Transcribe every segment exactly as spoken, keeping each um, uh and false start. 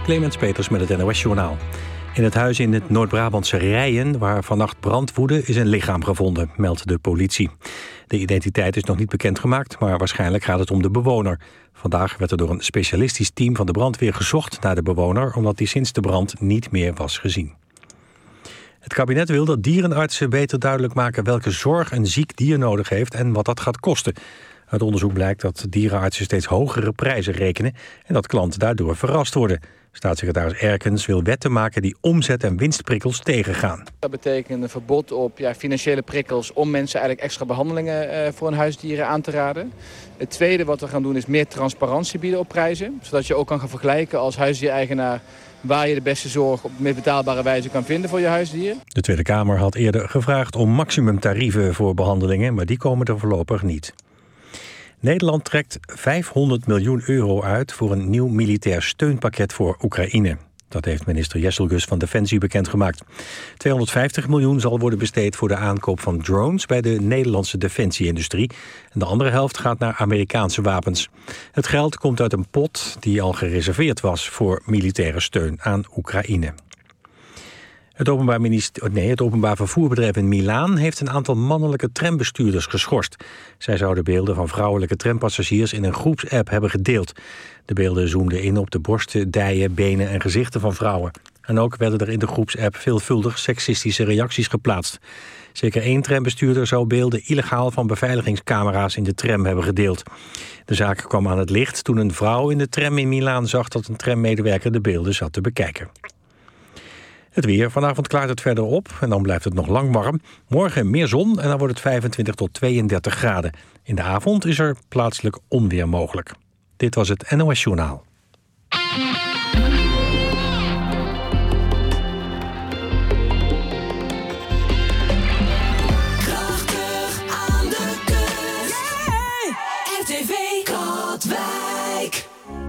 Clemens Peters met het N O S-journaal. In het huis in het Noord-Brabantse Rijen, waar vannacht brand woedde, is een lichaam gevonden, meldt de politie. De identiteit is nog niet bekendgemaakt, maar waarschijnlijk gaat het om de bewoner. Vandaag werd er door een specialistisch team van de brandweer gezocht naar de bewoner, omdat die sinds de brand niet meer was gezien. Het kabinet wil dat dierenartsen beter duidelijk maken welke zorg een ziek dier nodig heeft en wat dat gaat kosten. Uit onderzoek blijkt dat dierenartsen steeds hogere prijzen rekenen en dat klanten daardoor verrast worden. Staatssecretaris Erkens wil wetten maken die omzet- en winstprikkels tegengaan. Dat betekent een verbod op ja, financiële prikkels om mensen eigenlijk extra behandelingen uh, voor hun huisdieren aan te raden. Het tweede wat we gaan doen is meer transparantie bieden op prijzen. Zodat je ook kan gaan vergelijken als huisdiereigenaar waar je de beste zorg op meer betaalbare wijze kan vinden voor je huisdier. De Tweede Kamer had eerder gevraagd om maximumtarieven voor behandelingen, maar die komen er voorlopig niet. Nederland trekt vijfhonderd miljoen euro uit voor een nieuw militair steunpakket voor Oekraïne. Dat heeft minister Jesselgus van Defensie bekendgemaakt. tweehonderdvijftig miljoen zal worden besteed voor de aankoop van drones bij de Nederlandse defensieindustrie. En de andere helft gaat naar Amerikaanse wapens. Het geld komt uit een pot die al gereserveerd was voor militaire steun aan Oekraïne. Het openbaar, minister, nee, het openbaar vervoerbedrijf in Milaan heeft een aantal mannelijke trambestuurders geschorst. Zij zouden beelden van vrouwelijke trampassagiers in een groepsapp hebben gedeeld. De beelden zoomden in op de borsten, dijen, benen en gezichten van vrouwen. En ook werden er in de groepsapp veelvuldig seksistische reacties geplaatst. Zeker één trambestuurder zou beelden illegaal van beveiligingscamera's in de tram hebben gedeeld. De zaak kwam aan het licht toen een vrouw in de tram in Milaan zag dat een trammedewerker de beelden zat te bekijken. Het weer. Vanavond klaart het verder op en dan blijft het nog lang warm. Morgen meer zon en dan wordt het vijfentwintig tot tweeëndertig graden. In de avond is er plaatselijk onweer mogelijk. Dit was het N O S-journaal. Krachtig aan de kust. Yeah! R T V Katwijk.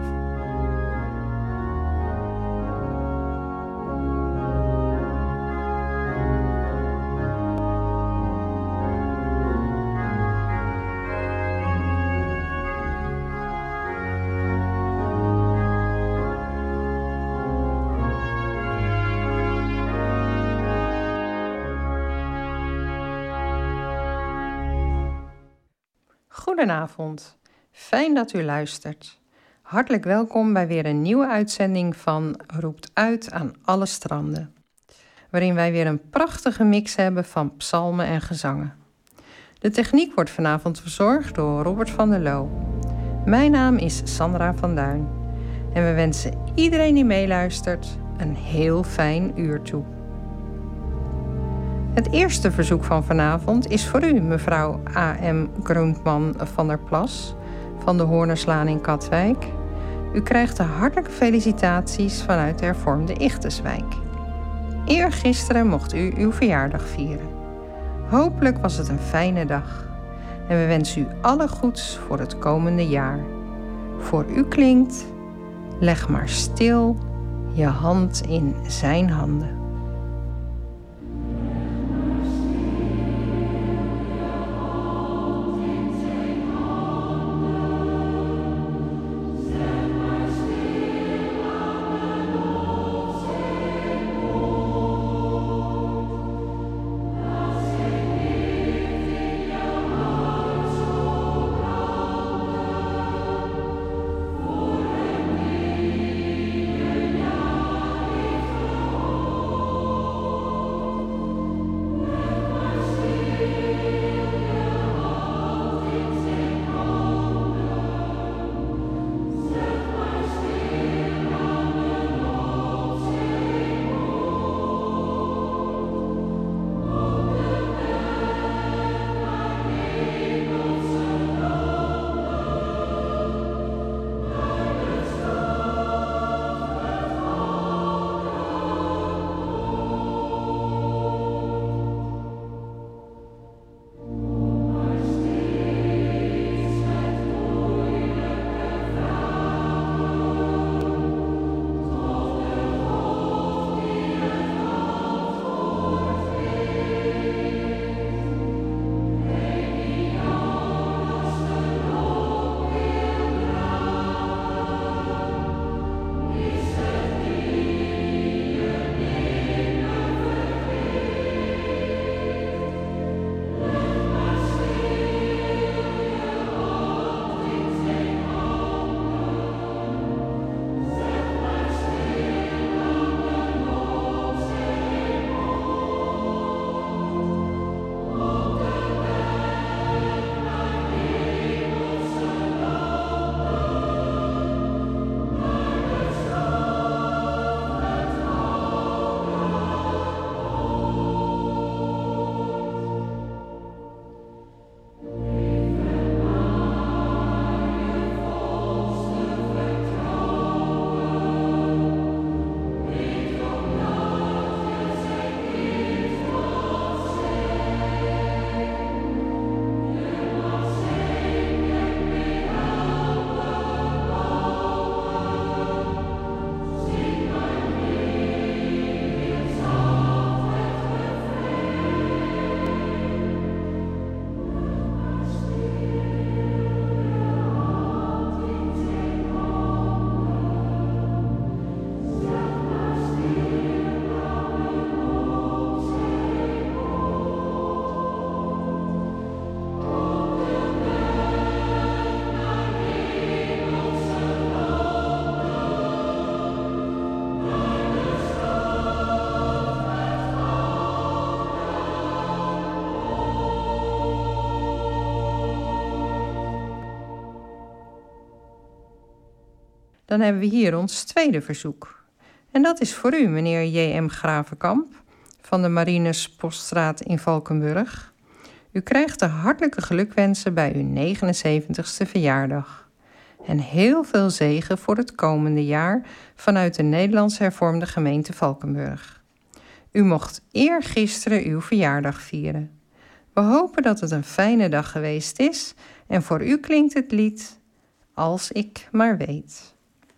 Goedenavond, fijn dat u luistert. Hartelijk welkom bij weer een nieuwe uitzending van Roept uit aan alle stranden. Waarin wij weer een prachtige mix hebben van psalmen en gezangen. De techniek wordt vanavond verzorgd door Robert van der Loo. Mijn naam is Sandra van Duin. En we wensen iedereen die meeluistert een heel fijn uur toe. Het eerste verzoek van vanavond is voor u, mevrouw A M Groentman van der Plas van de Hoornerslaan in Katwijk. U krijgt de hartelijke felicitaties vanuit de hervormde Ichteswijk. Eergisteren mocht u uw verjaardag vieren. Hopelijk was het een fijne dag. En we wensen u alle goeds voor het komende jaar. Voor u klinkt, leg maar stil je hand in zijn handen. Dan hebben we hier ons tweede verzoek. En dat is voor u, meneer J M Gravenkamp van de Marinus Poststraat in Valkenburg. U krijgt de hartelijke gelukwensen bij uw negenenzeventigste verjaardag. En heel veel zegen voor het komende jaar vanuit de Nederlands Hervormde Gemeente Valkenburg. U mocht eergisteren uw verjaardag vieren. We hopen dat het een fijne dag geweest is en voor u klinkt het lied Als ik maar weet.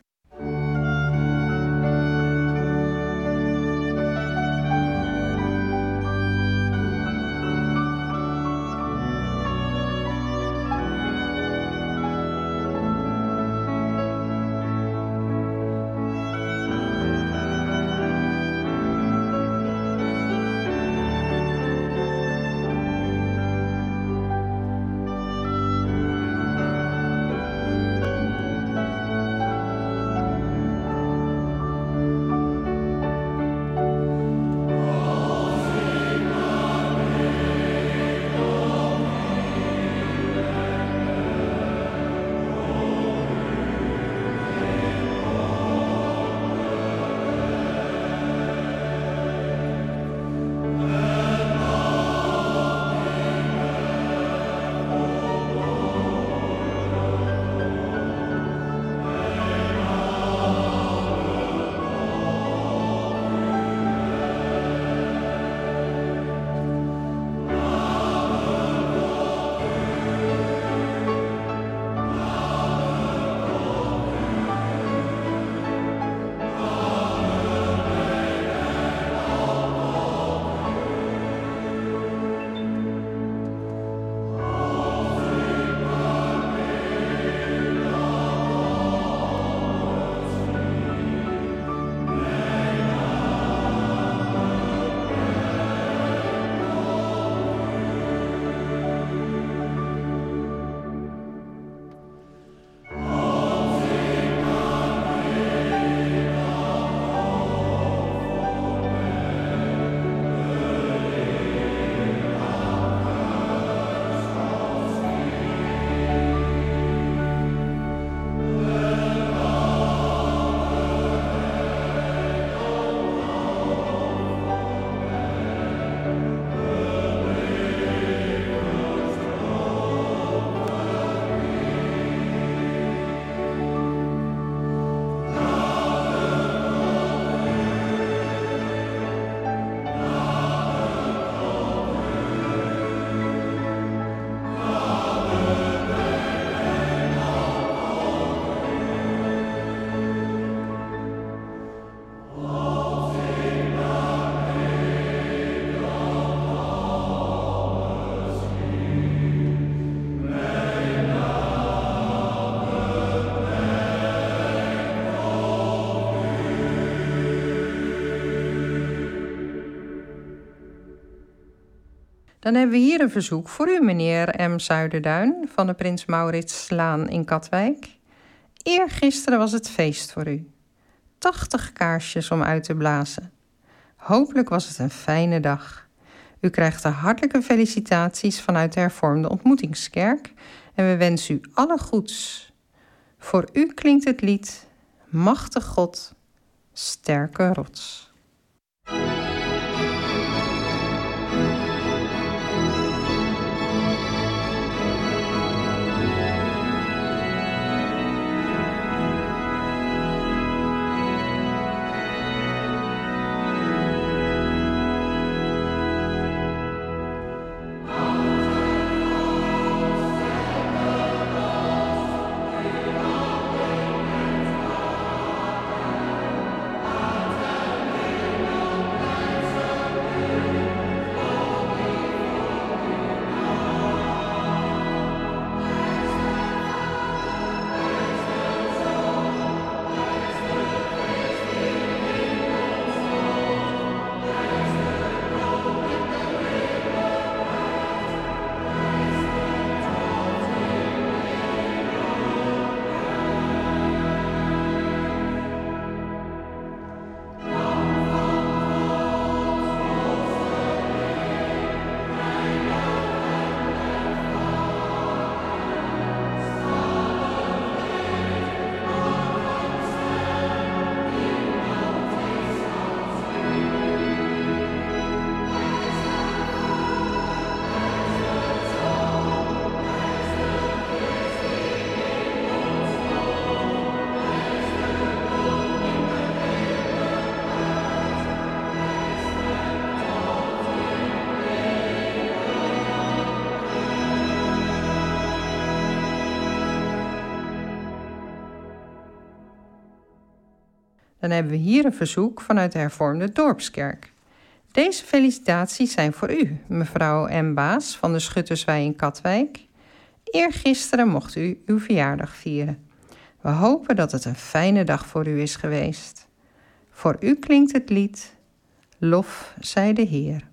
Dan hebben we hier een verzoek voor u, meneer M. Zuiderduin van de Prins Mauritslaan in Katwijk. Eergisteren was het feest voor u. tachtig kaarsjes om uit te blazen. Hopelijk was het een fijne dag. U krijgt de hartelijke felicitaties vanuit de Hervormde Ontmoetingskerk en we wensen u alle goeds. Voor u klinkt het lied Machtig God, sterke rots. Dan hebben we hier een verzoek vanuit de hervormde dorpskerk. Deze felicitaties zijn voor u, mevrouw M. Baas van de Schutterswei in Katwijk. Eergisteren mocht u uw verjaardag vieren. We hopen dat het een fijne dag voor u is geweest. Voor u klinkt het lied Lof zij de Heer.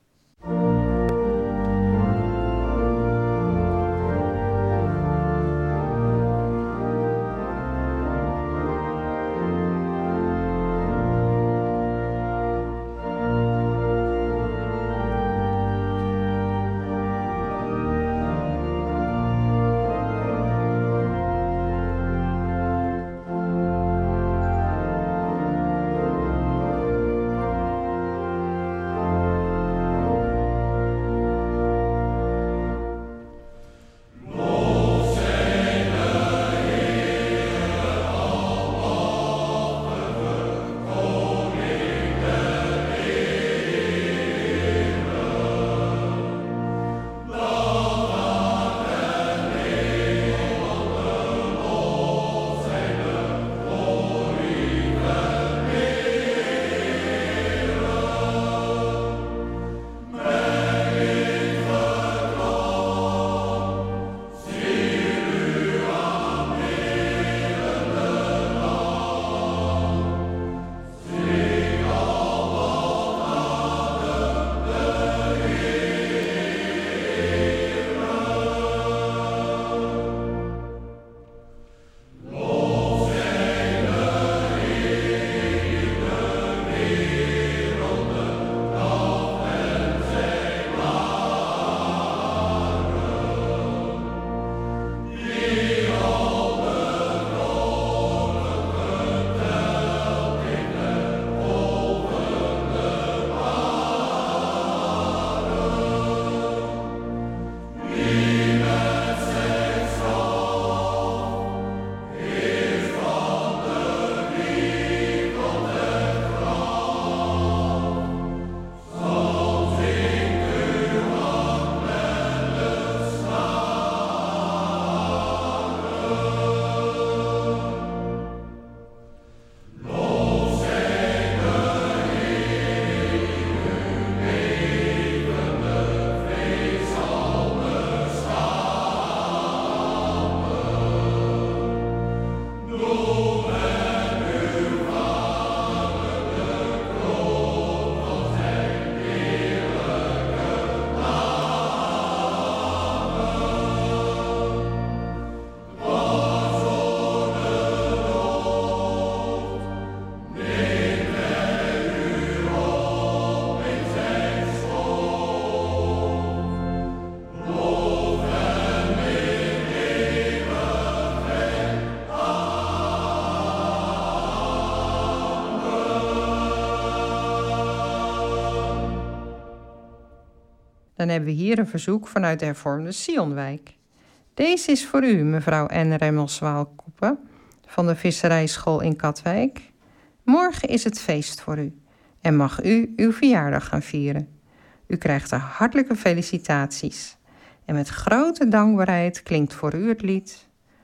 Dan hebben we hier een verzoek vanuit de hervormde Sionwijk. Deze is voor u, mevrouw N. Remmelswaalkoppen van de Visserijschool in Katwijk. Morgen is het feest voor u en mag u uw verjaardag gaan vieren. U krijgt er hartelijke felicitaties. En met grote dankbaarheid klinkt voor u het lied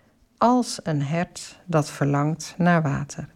Als een hert dat verlangt naar water.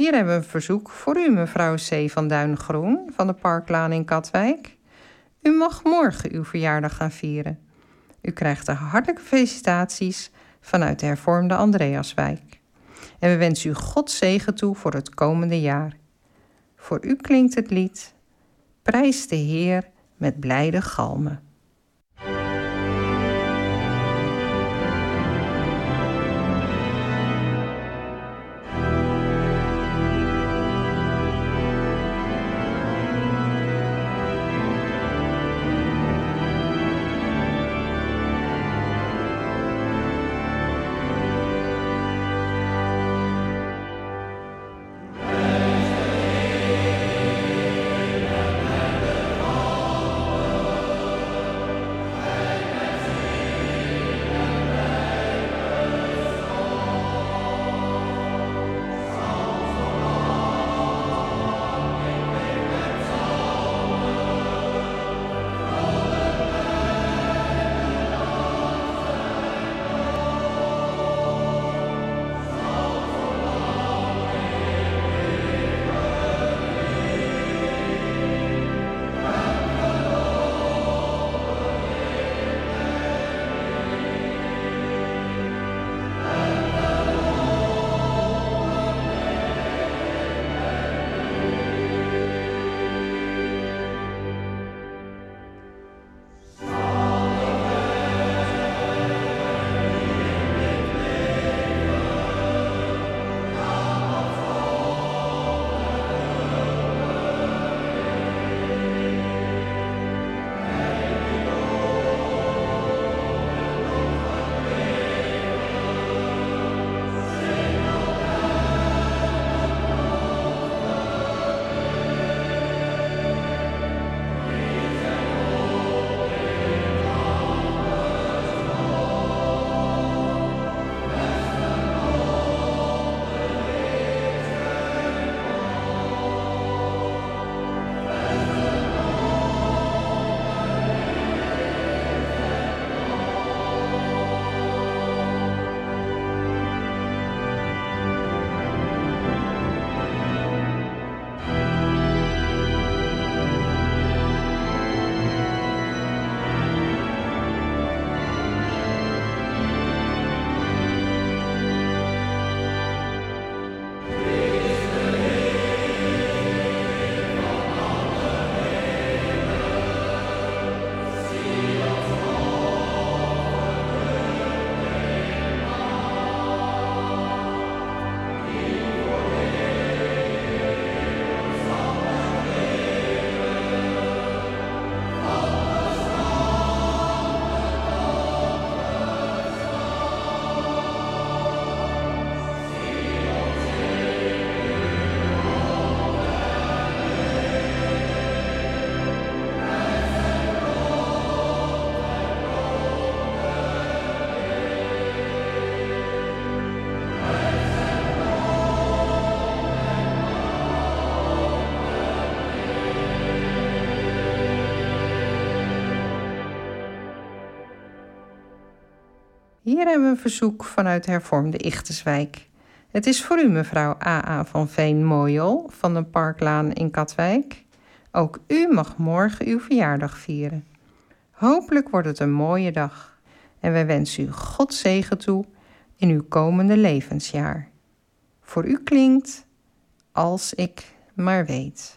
Hier hebben we een verzoek voor u, mevrouw C. van Duingroen van de Parklaan in Katwijk. U mag morgen uw verjaardag gaan vieren. U krijgt de hartelijke felicitaties vanuit de hervormde Andreaswijk. En we wensen u Gods zegen toe voor het komende jaar. Voor u klinkt het lied Prijs de Heer met blijde galmen. Hier hebben we een verzoek vanuit hervormde Ichteswijk. Het is voor u, mevrouw A A van Veen-Mooijel van de Parklaan in Katwijk. Ook u mag morgen uw verjaardag vieren. Hopelijk wordt het een mooie dag. En wij wensen u Gods zegen toe in uw komende levensjaar. Voor u klinkt Als ik maar weet.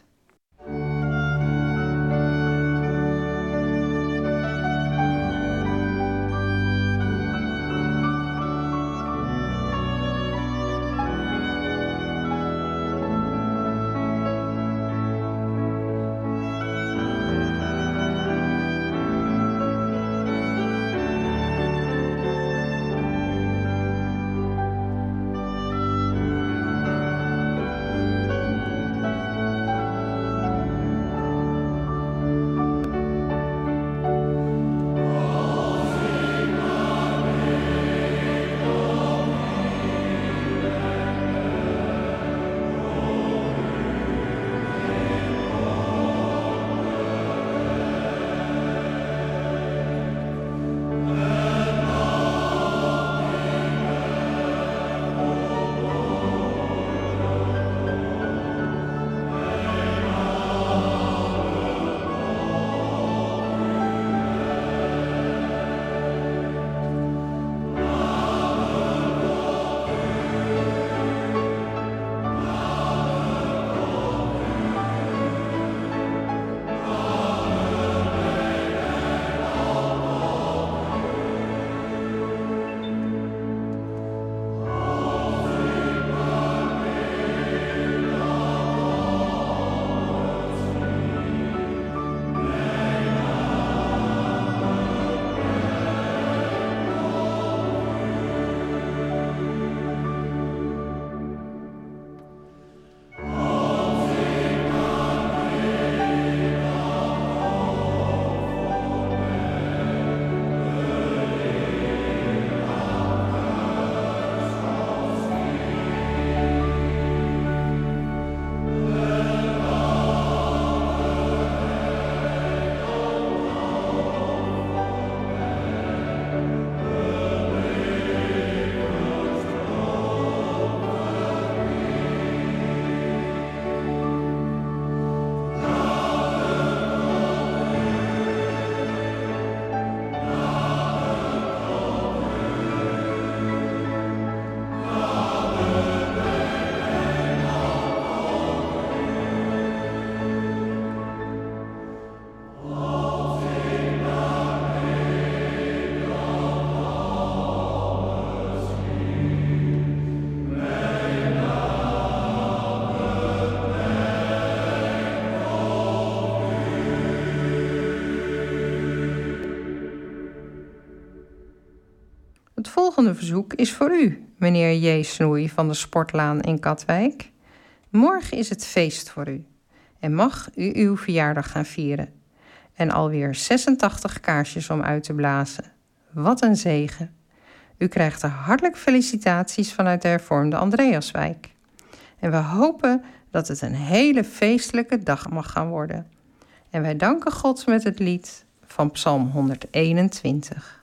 Het volgende verzoek is voor u, meneer J. Snoei van de Sportlaan in Katwijk. Morgen is het feest voor u en mag u uw verjaardag gaan vieren. En alweer zesentachtig kaarsjes om uit te blazen. Wat een zegen. U krijgt de hartelijke felicitaties vanuit de hervormde Andreaswijk. En we hopen dat het een hele feestelijke dag mag gaan worden. En wij danken God met het lied van Psalm honderdeenentwintig.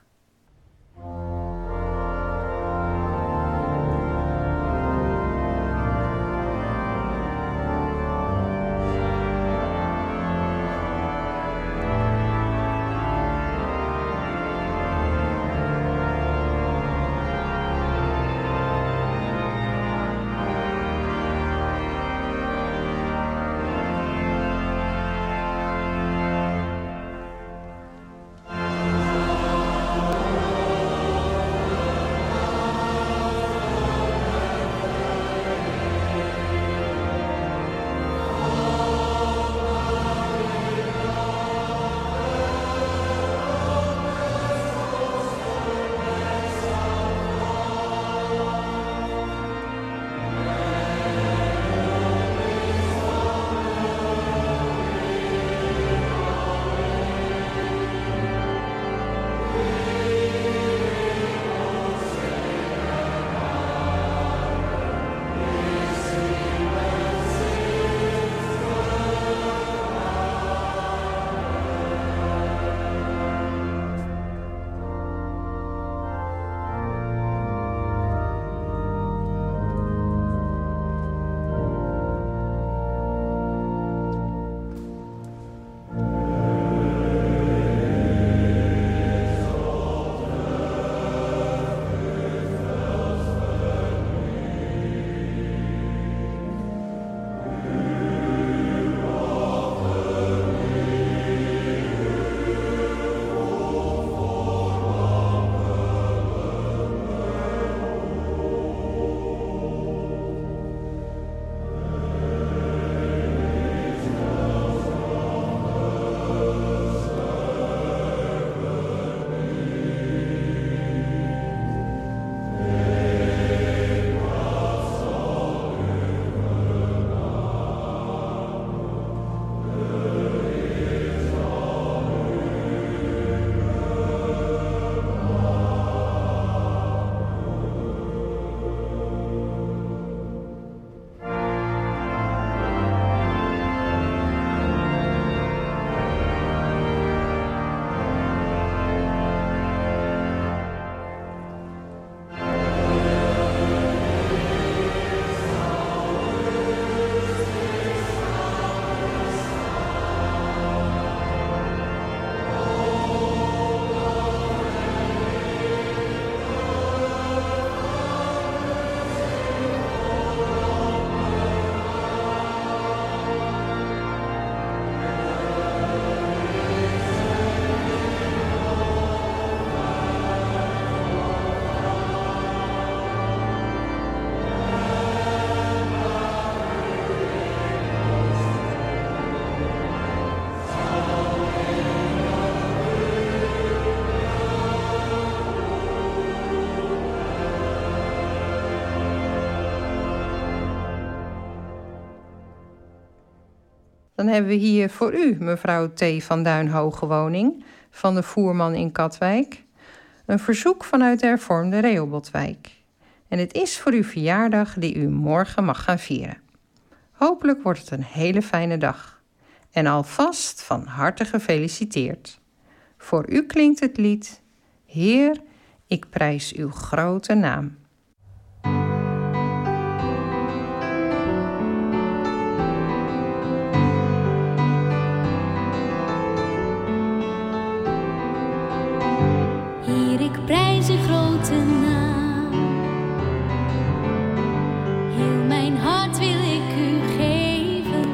Dan hebben we hier voor u, mevrouw T. van Duin-Hogewoning van de Voerman in Katwijk, een verzoek vanuit de hervormde Rehobothwijk. En het is voor uw verjaardag die u morgen mag gaan vieren. Hopelijk wordt het een hele fijne dag. En alvast van harte gefeliciteerd. Voor u klinkt het lied: Heer, ik prijs uw grote naam. Heer, ik prijs uw grote naam. Heel mijn hart wil ik u geven,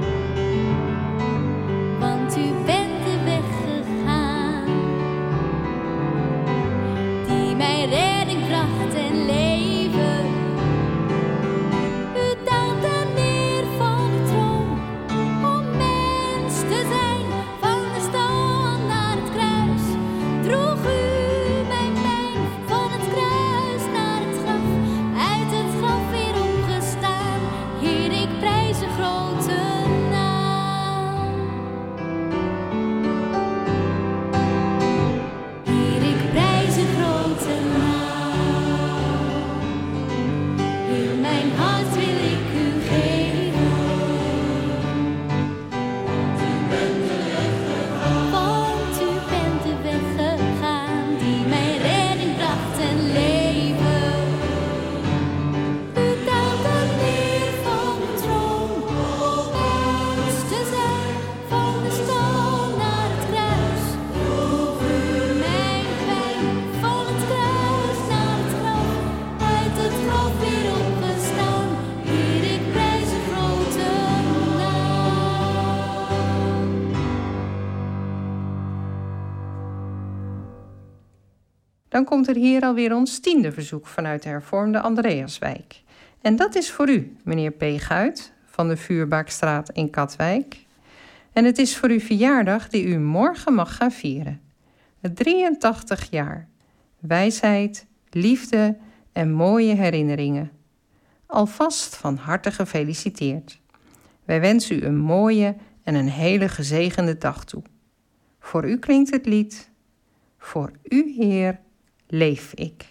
want u bent de weg gegaan die mij redding bracht en leven. U daalt daar neer van de troon om mens te zijn. Van de stal naar het kruis droeg u mijn pijn. Van het kruis Dan komt er hier alweer ons tiende verzoek vanuit de hervormde Andreaswijk. En dat is voor u, meneer P. Guit van de Vuurbaakstraat in Katwijk. En het is voor uw verjaardag die u morgen mag gaan vieren. drieëntachtig jaar. Wijsheid, liefde en mooie herinneringen. Alvast van harte gefeliciteerd. Wij wensen u een mooie en een hele gezegende dag toe. Voor u klinkt het lied. Voor u, Heer, leef ik.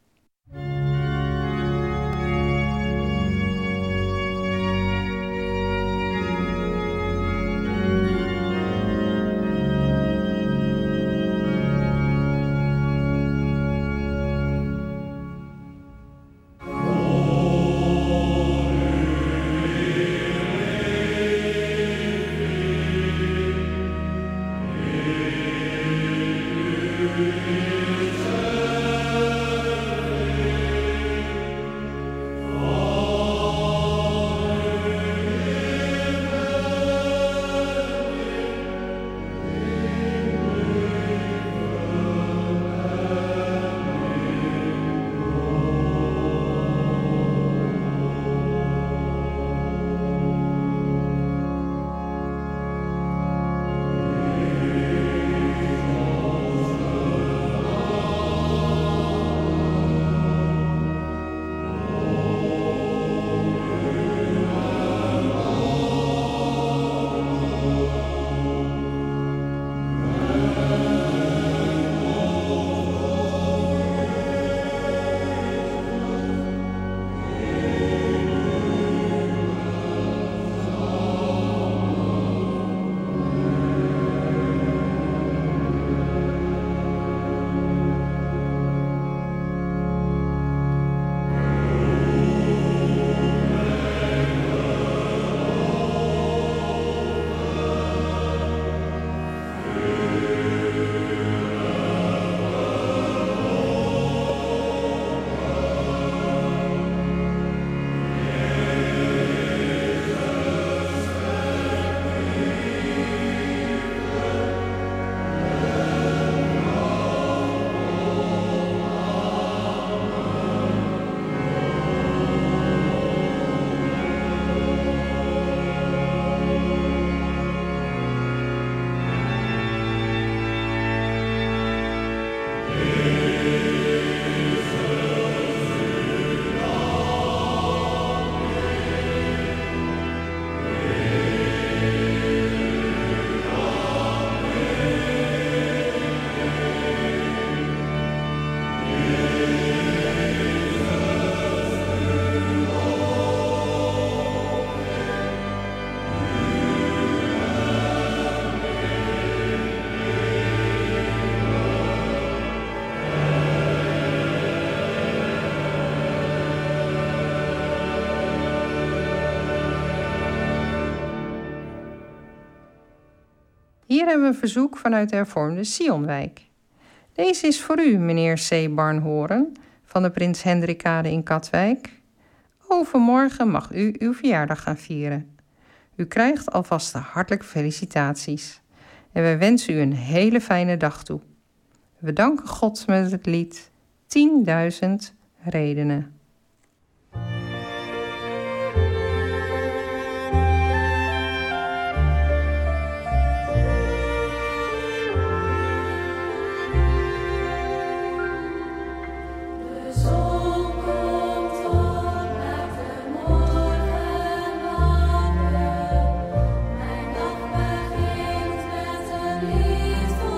Hier hebben we een verzoek vanuit de hervormde Sionwijk. Deze is voor u, meneer C. Barnhoren van de Prins Hendrikade in Katwijk. Overmorgen mag u uw verjaardag gaan vieren. U krijgt alvast de hartelijke felicitaties. En wij wensen u een hele fijne dag toe. We danken God met het lied tienduizend redenen.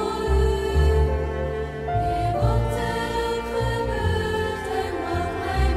Wat er gebeurt en wat mij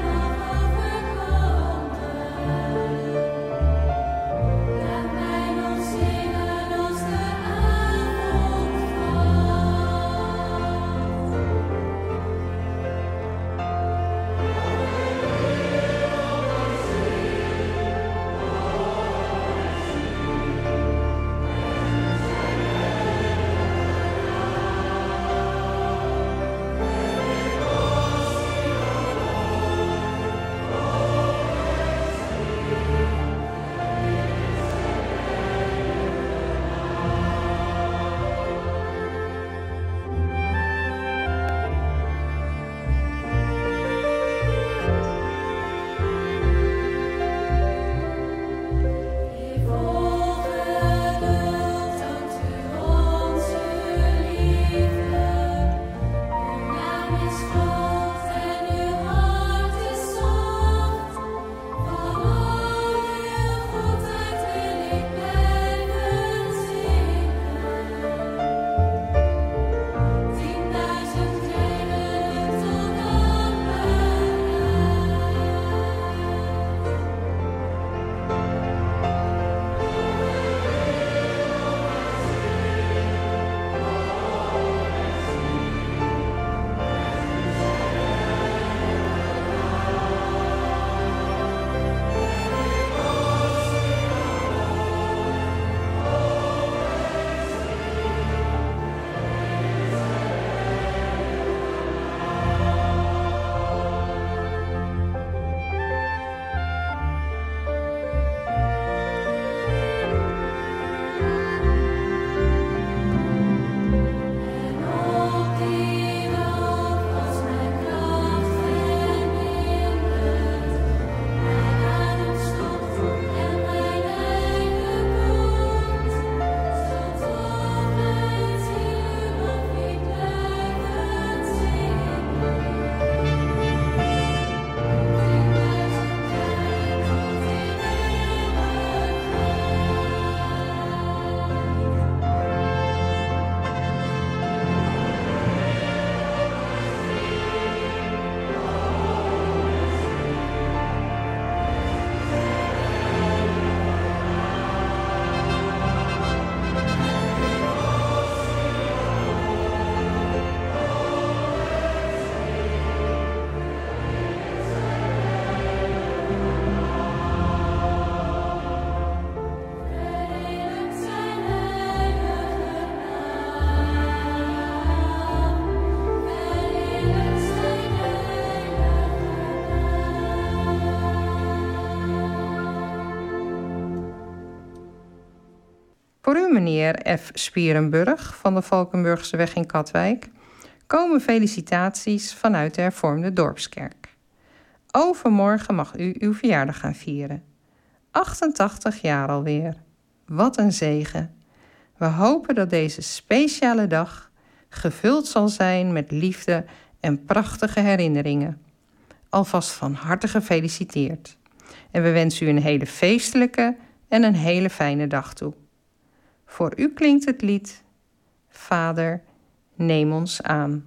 Voor u, meneer F. Spierenburg van de Valkenburgse weg in Katwijk, komen felicitaties vanuit de hervormde dorpskerk. Overmorgen mag u uw verjaardag gaan vieren. achtentachtig jaar alweer. Wat een zegen. We hopen dat deze speciale dag gevuld zal zijn met liefde en prachtige herinneringen. Alvast van harte gefeliciteerd. En we wensen u een hele feestelijke en een hele fijne dag toe. Voor u klinkt het lied Vader, neem ons aan.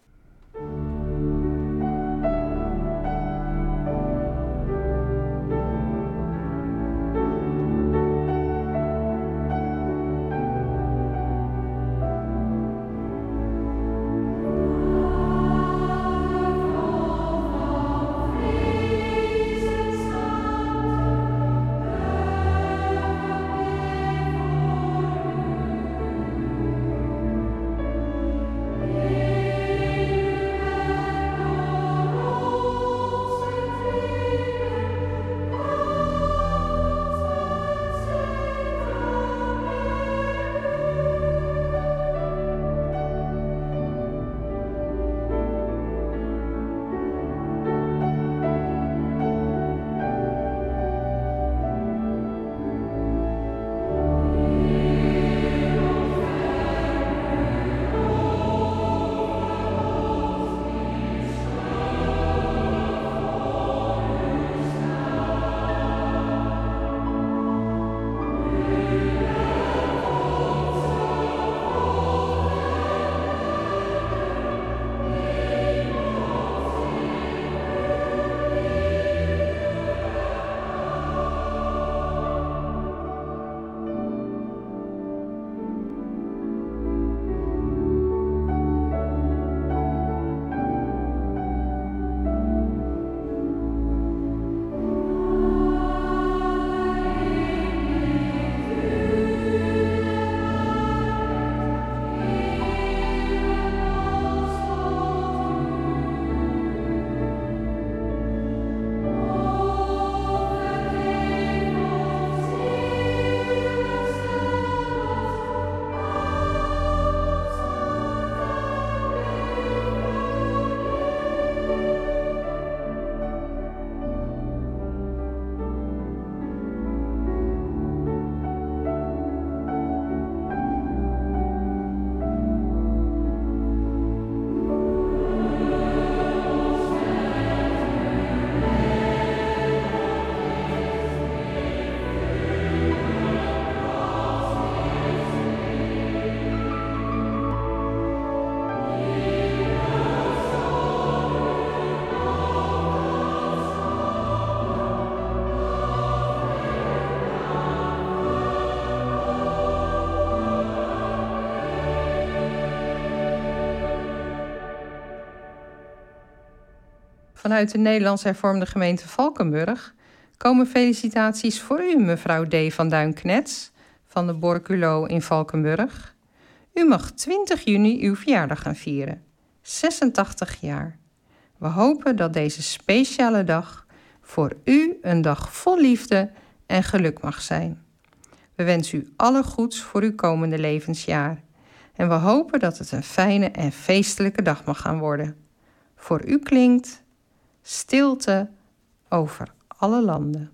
Vanuit de Nederlands hervormde gemeente Valkenburg komen felicitaties voor u, mevrouw D. van Duin-Knets van de Borculo in Valkenburg. U mag twintig juni uw verjaardag gaan vieren, zesentachtig jaar. We hopen dat deze speciale dag voor u een dag vol liefde en geluk mag zijn. We wensen u alle goeds voor uw komende levensjaar. En we hopen dat het een fijne en feestelijke dag mag gaan worden. Voor u klinkt stilte over alle landen.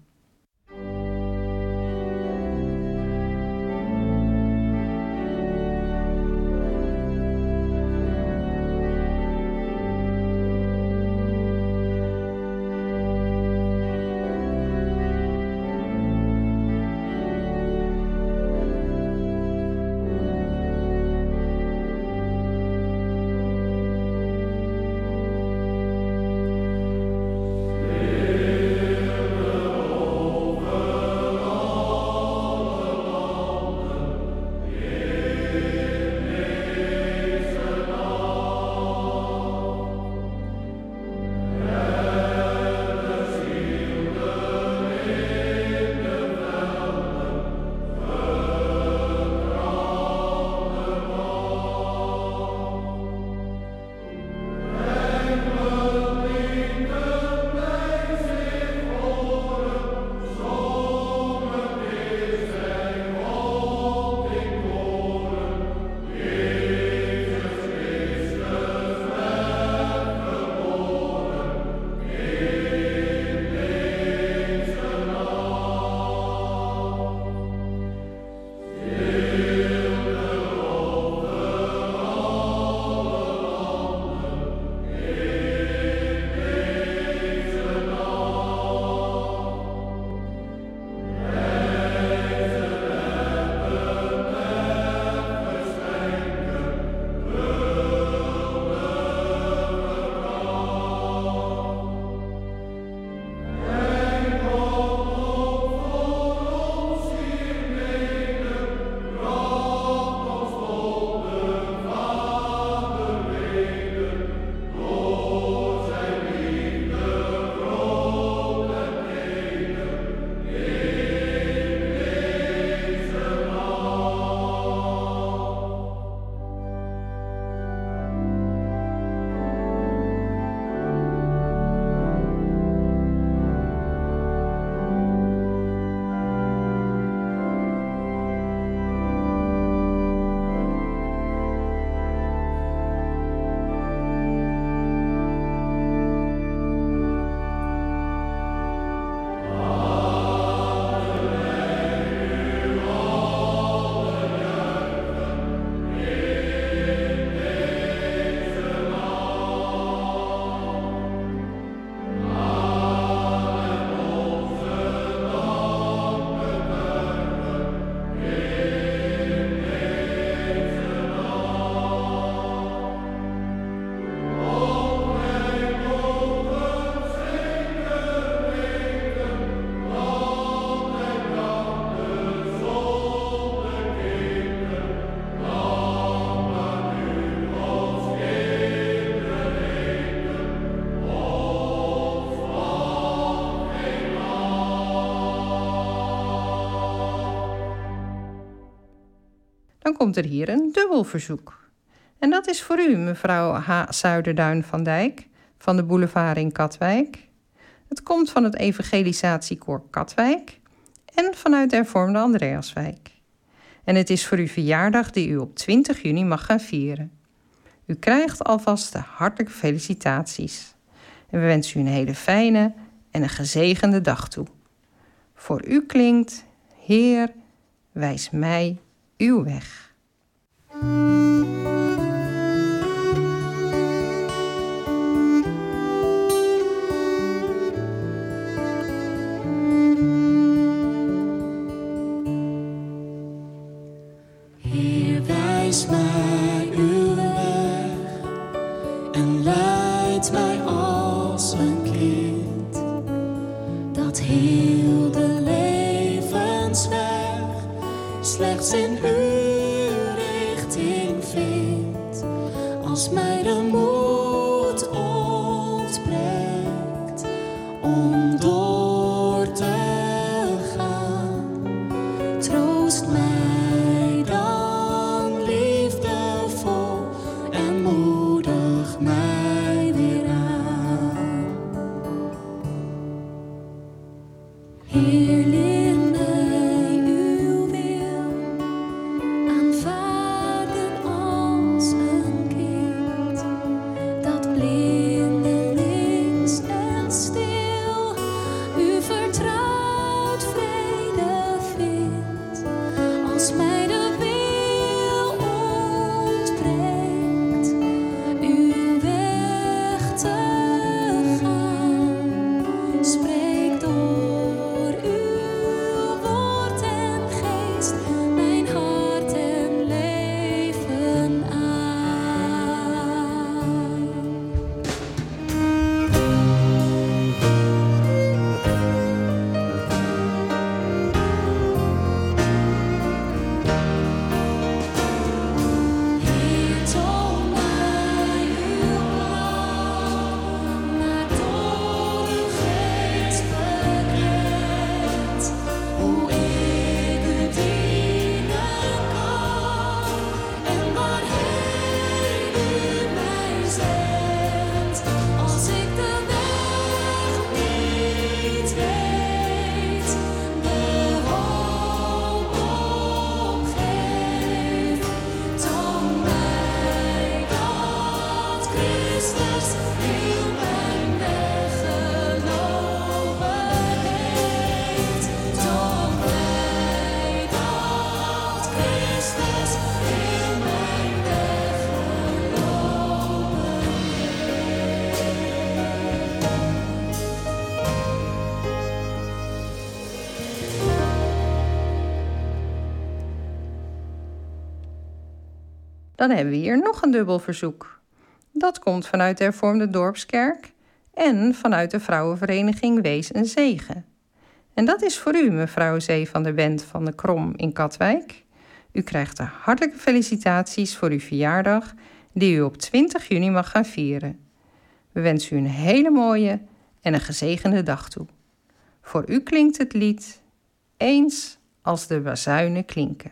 Dan komt er hier een dubbel verzoek. En dat is voor u, mevrouw H. Zuiderduin van Dijk van de Boulevard in Katwijk. Het komt van het Evangelisatiekoor Katwijk en vanuit de hervormde Andreaswijk. En het is voor uw verjaardag die u op twintig juni mag gaan vieren. U krijgt alvast de hartelijke felicitaties. En we wensen u een hele fijne en een gezegende dag toe. Voor u klinkt, Heer, wijs mij uw weg. Heer, wijs mij uw weg en leid mij als een kind dat heel de levensweg slechts in uw richting vindt. Als mij de moed ontbreekt om door te gaan, troost mij dan liefdevol en moedig mij weer aan. Heer, leer mij uw wil aanvaarden als een kind dat blindelings en stil u vertrouwd vrede vindt. Als mij de wil ontbreekt uw weg te gaan, spreek door uw woord en geest mijn hart en leven aan. Heer, toon mij uw plan, maar door uw geest bekend, hoe ik u dienen kan en waarheen u mij zendt. Als ik de weg niet weet, de hoop opgeef, toon mij dat Christus heel mijn weg gelopen heeft. Toon mij dat Christus heel mijn weg gelopen Dan hebben we hier nog een dubbel verzoek. Dat komt vanuit de hervormde dorpskerk en vanuit de vrouwenvereniging Wees een Zegen. En dat is voor u, mevrouw Zee van der Bent van de Krom in Katwijk. U krijgt de hartelijke felicitaties voor uw verjaardag die u op twintig juni mag gaan vieren. We wensen u een hele mooie en een gezegende dag toe. Voor u klinkt het lied Eens als de bazuinen klinken.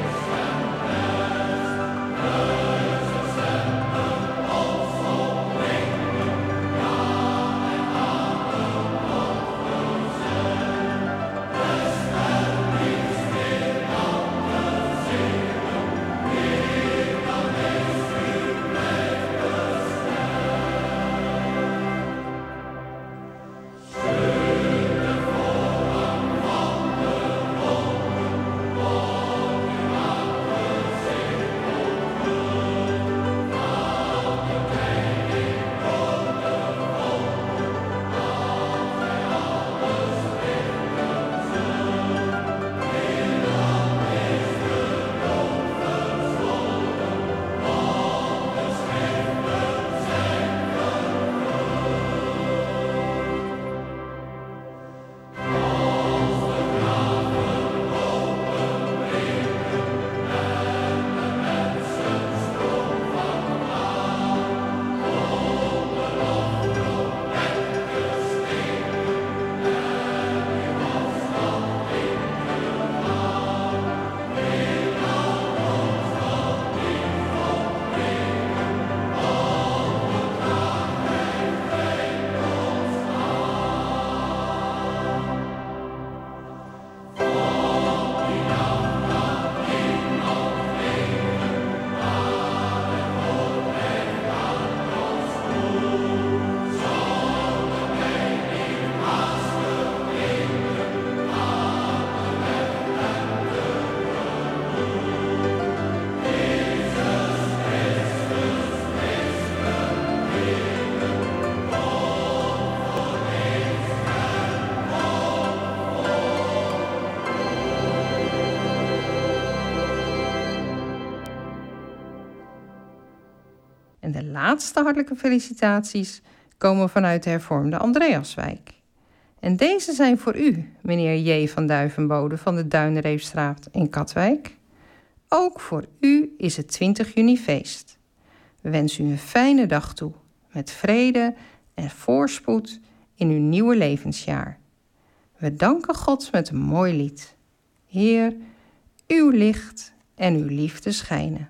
Als En de laatste hartelijke felicitaties komen vanuit de hervormde Andreaswijk. En deze zijn voor u, meneer J. van Duivenbode van de Duinreefstraat in Katwijk. Ook voor u is het twintig juni feest. We wensen u een fijne dag toe, met vrede en voorspoed in uw nieuwe levensjaar. We danken God met een mooi lied. Heer, uw licht en uw liefde schijnen.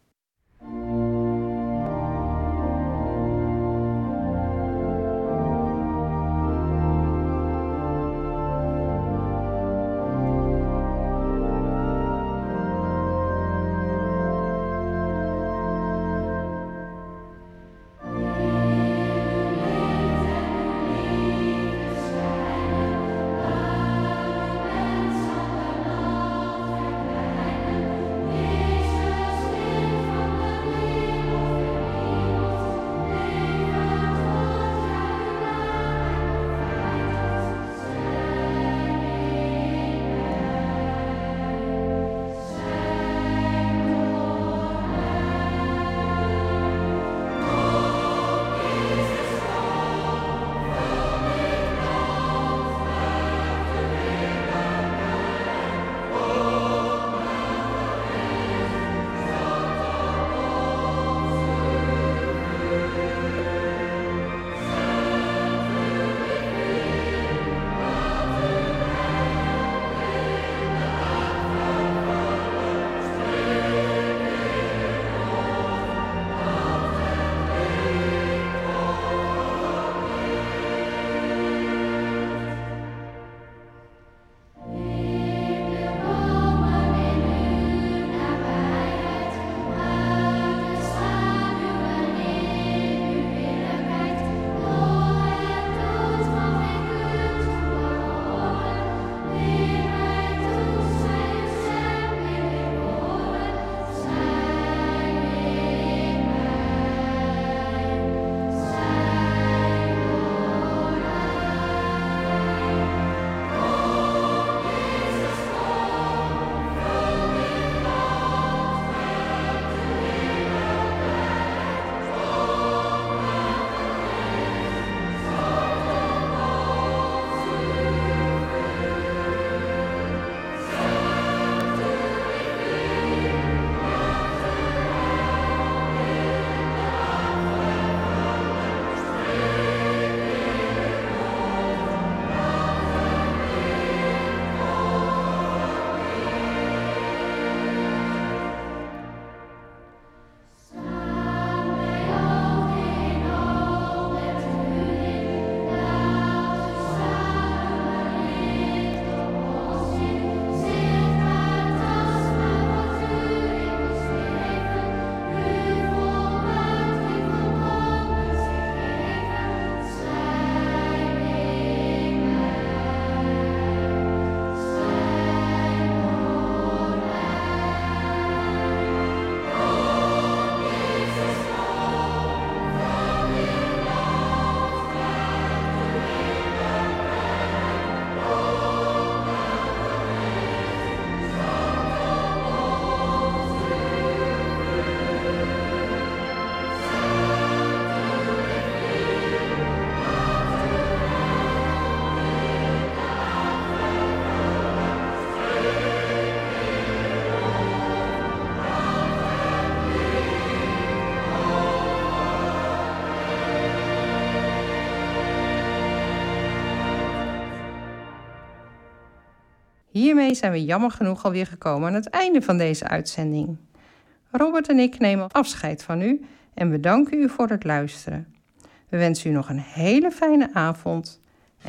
Hiermee zijn we jammer genoeg alweer gekomen aan het einde van deze uitzending. Robert en ik nemen afscheid van u en bedanken u voor het luisteren. We wensen u nog een hele fijne avond. En...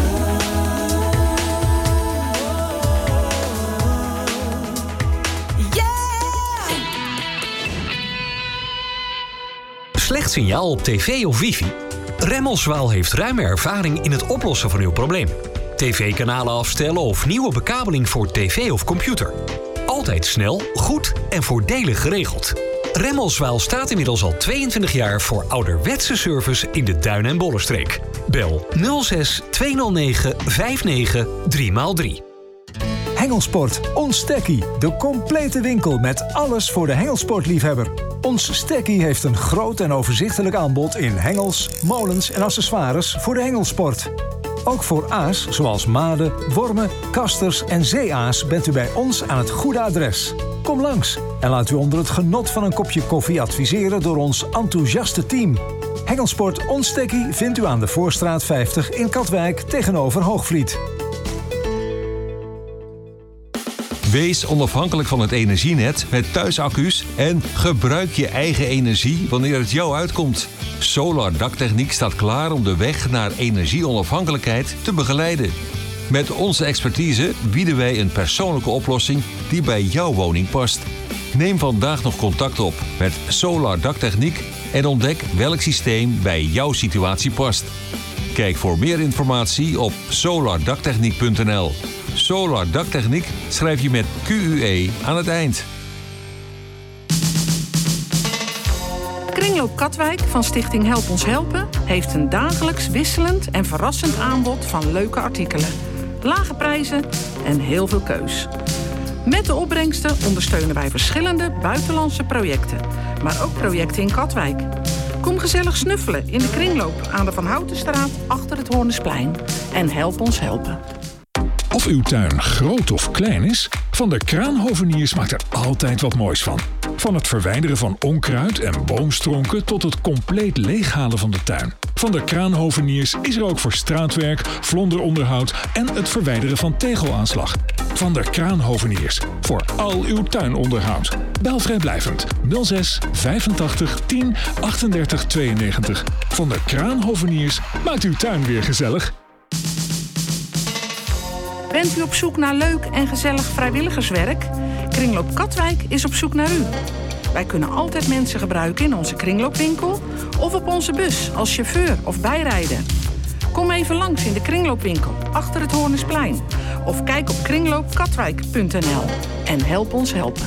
Slecht signaal op tv of wifi? Remmelswaal heeft ruime ervaring in het oplossen van uw probleem. tv-kanalen afstellen of nieuwe bekabeling voor tv of computer. Altijd snel, goed en voordelig geregeld. Remmelswaal staat inmiddels al tweeëntwintig jaar voor ouderwetse service in de Duin- en Bollenstreek. Bel nul zes tweehonderdnegen vijfennegentig drie maal drie. Hengelsport, ons stekkie. De complete winkel met alles voor de hengelsportliefhebber. Ons stekkie heeft een groot en overzichtelijk aanbod in hengels, molens en accessoires voor de hengelsport. Ook voor aas, zoals maden, wormen, kasters en zeeaas bent u bij ons aan het goede adres. Kom langs en laat u onder het genot van een kopje koffie adviseren door ons enthousiaste team. Hengelsport Ons Stekkie vindt u aan de Voorstraat vijftig in Katwijk tegenover Hoogvliet. Wees onafhankelijk van het energienet met thuisaccu's en gebruik je eigen energie wanneer het jou uitkomt. Solar Daktechniek staat klaar om de weg naar energieonafhankelijkheid te begeleiden. Met onze expertise bieden wij een persoonlijke oplossing die bij jouw woning past. Neem vandaag nog contact op met Solar Daktechniek en ontdek welk systeem bij jouw situatie past. Kijk voor meer informatie op solar daktechniek punt n l. Solar Daktechniek schrijf je met Q U E aan het eind. Kringloop Katwijk van Stichting Help Ons Helpen heeft een dagelijks wisselend en verrassend aanbod van leuke artikelen. Lage prijzen en heel veel keus. Met de opbrengsten ondersteunen wij verschillende buitenlandse projecten, maar ook projecten in Katwijk. Kom gezellig snuffelen in de kringloop aan de Van Houtenstraat achter het Hoornesplein en help ons helpen. Of uw tuin groot of klein is, Van der Kraanhoveniers maakt er altijd wat moois van. Van het verwijderen van onkruid en boomstronken tot het compleet leeghalen van de tuin. Van der Kraanhoveniers is er ook voor straatwerk, vlonderonderhoud en het verwijderen van tegelaanslag. Van der Kraanhoveniers, voor al uw tuinonderhoud. Bel vrijblijvend nul zes vijfentachtig tien achtendertig tweeënnegentig. Van der Kraanhoveniers maakt uw tuin weer gezellig. Bent u op zoek naar leuk en gezellig vrijwilligerswerk? Kringloop Katwijk is op zoek naar u. Wij kunnen altijd mensen gebruiken in onze kringloopwinkel of op onze bus als chauffeur of bijrijder. Kom even langs in de kringloopwinkel achter het Hoornesplein of kijk op kringloop katwijk punt n l en help ons helpen.